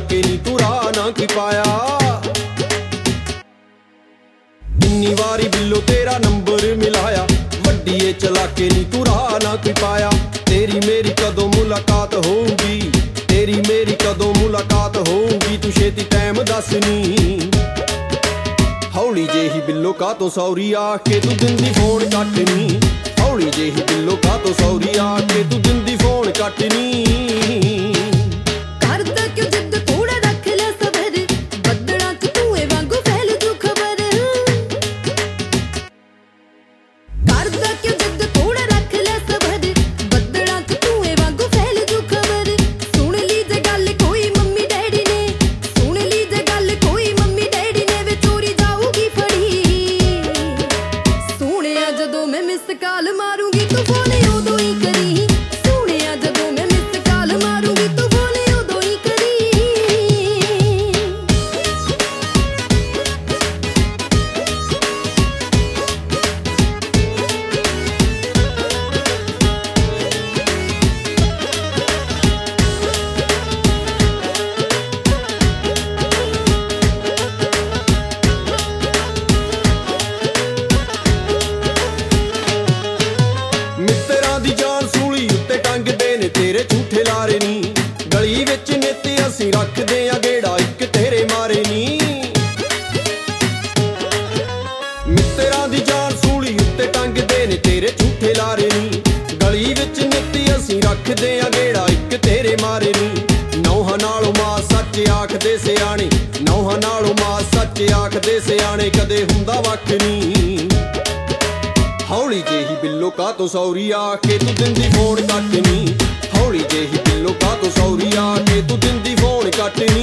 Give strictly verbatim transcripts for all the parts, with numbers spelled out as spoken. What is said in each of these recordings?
के नी तू राह ना की पाया। किन्नी वारी बिल्लो तेरा नंबर मिलाया, वड्डिए चला के नी तू राह ना की पाया। तेरी मेरी कदों मुलाकात होगी, तेरी मेरी कदों मुलाकात होगी, तू छेती टाइम दसनी। हौली जेही बिल्लो का तो सौरी आके तू दिंदी फोन कटनी, हौली जेही बिल्लो का तो सौरी आके तू दिंदी फोन कटनी। काल मारूंगी तू फोन उदों ही करी, सोने जदों मैं मिस काल मारूंगी तू फोन उदों ही करी। तेरे झूठे लारे नी गली विच नेते असीं रखदे आ गेड़ा इक तेरे मारे नी। मित्तरां दी जान सूली उत्ते टंगदे ने तेरे झूठे लारे नी गली विच नेते असीं रखदे आ गेड़ा इक तेरे मारे नी। नौहां नालों मां सच आखदे सियाणे, नौहां नालों मां सच आखदे सियाणे, कदे हुंदा वख नी। हौली जेही बिल्लो का तो सौरी आके तू दिंदी फोन कटनी, हौली जेही बिल्लो का तो सौरी आके तू दिंदी फोन कटनी।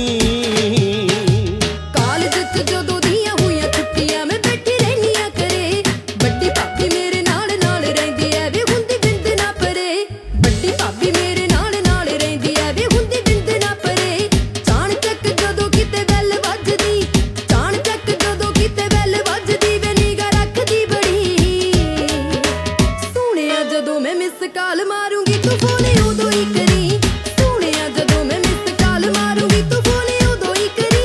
कालेज च जदों दियां होईयां छुट्टियां मैं बैठी रहनी आ करे, बड्डी भाभी मेरे नाल नाल रहिंदी ऐ वे हुंदी बिंद ना परे। बड्डी भाभी मेरे नाल नाल रहिंदी ऐ वे हुंदी बिंद ना परे। चाण चक जदों किते बैल वजदी, चाण चक जदों किते बैल वजदी, वे निगा रखदी बड़ी। सोने जदों मैं मिस काल मारूंगी तू फोन उदों ही करी, सोने जदों मैं मिस काल मारूंगी तू फोन उदों ही करी।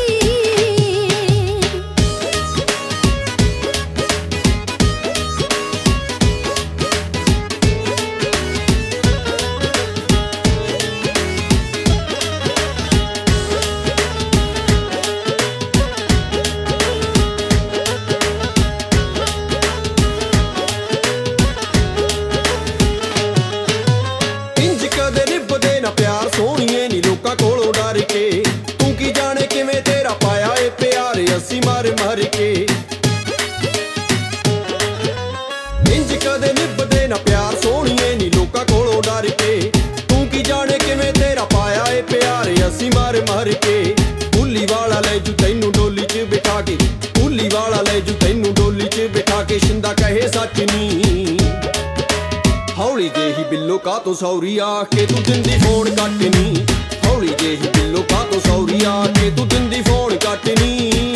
इंज कदे निभदे ना प्यार सोहणीए नी लोकां कोलों डर के, तू की जाने किवें तेरा पाया ए प्यार असीं मर मर के। इंज कदे निभदे ना प्यार सोहणीए नी लोकां कोलों डर के, तू की जाने किवें तेरा पाया ए प्यार असीं मर मर के। भुल्ली वाला ले जू तैनू डोली च बिठा के, भुल्ली वाला ले जू तैनू डोली च बिठा के, शिंदा कहे सच नी। हौली जेही बिल्लो का तो सौरी आके तू दिंदी फोन कटनी, हौली जेही बिल्लो का तो सौरी आके तू दिंदी फोन कटनी।